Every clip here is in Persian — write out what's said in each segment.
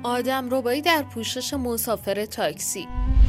آدمربایی در پوشش مسافر تاکسی.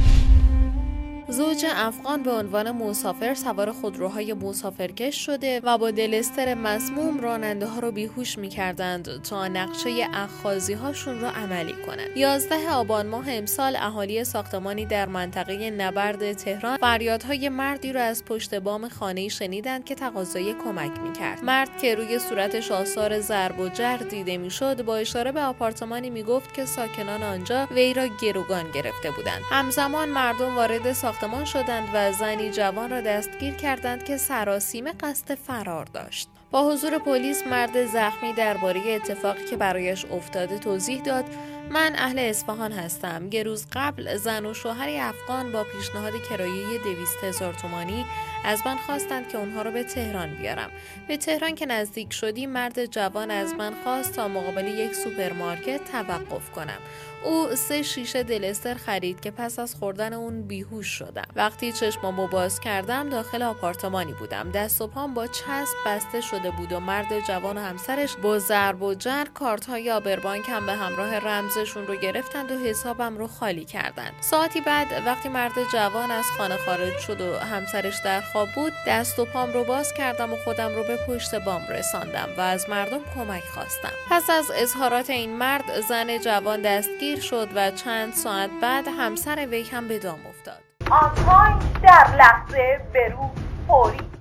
زوج افغان به عنوان مسافر سوار خودروهای مسافرکش شده و با دلستر مسموم راننده ها رو بیهوش می‌کردند تا نقشه اخاذی هاشون رو عملی کنند. 11 آبان ماه امسال اهالی ساختمانی در منطقه نبرد تهران فریادهای مردی رو از پشت بام خانه‌ای شنیدند که تقاضای کمک می‌کرد. مرد که روی صورتش آثار ضرب و جرح دیده می‌شد با اشاره به آپارتمانی میگفت که ساکنان آنجا وی را گروگان گرفته بودند. همزمان مردم وارد ساختمان شدند و زنی جوان را دستگیر کردند که سراسیمه قصد فرار داشت. با حضور پلیس مرد زخمی درباره اتفاقی که برایش افتاده توضیح داد: من اهل اصفهان هستم. یه روز قبل زن و شوهری افغان با پیشنهاد کرایه 200,000 تومانی از من خواستند که اونها رو به تهران بیارم. به تهران که نزدیک شدیم مرد جوان از من خواست تا مقابل یک سوپرمارکت توقف کنم. او 3 شیشه دلستر خرید که پس از خوردن اون بیهوش شدم. وقتی چشمامو باز کردم داخل آپارتمانی بودم. دست و پام با چسب بسته شده بود و مرد جوان و همسرش با ضرب و جرح کارت‌های آبربانک هم به همراه رمزشون رو گرفتند و حسابم رو خالی کردند. ساعتی بعد وقتی مرد جوان از خانه خارج شد و همسرش در خواب بود، دست و پام رو باز کردم و خودم رو به پشت بام رساندم و از مردم کمک خواستم. پس از اظهارات این مرد زن جوان دستگیر شد و چند ساعت بعد همسر وی هم به دام افتاد. آنها در لحظه به رو فوری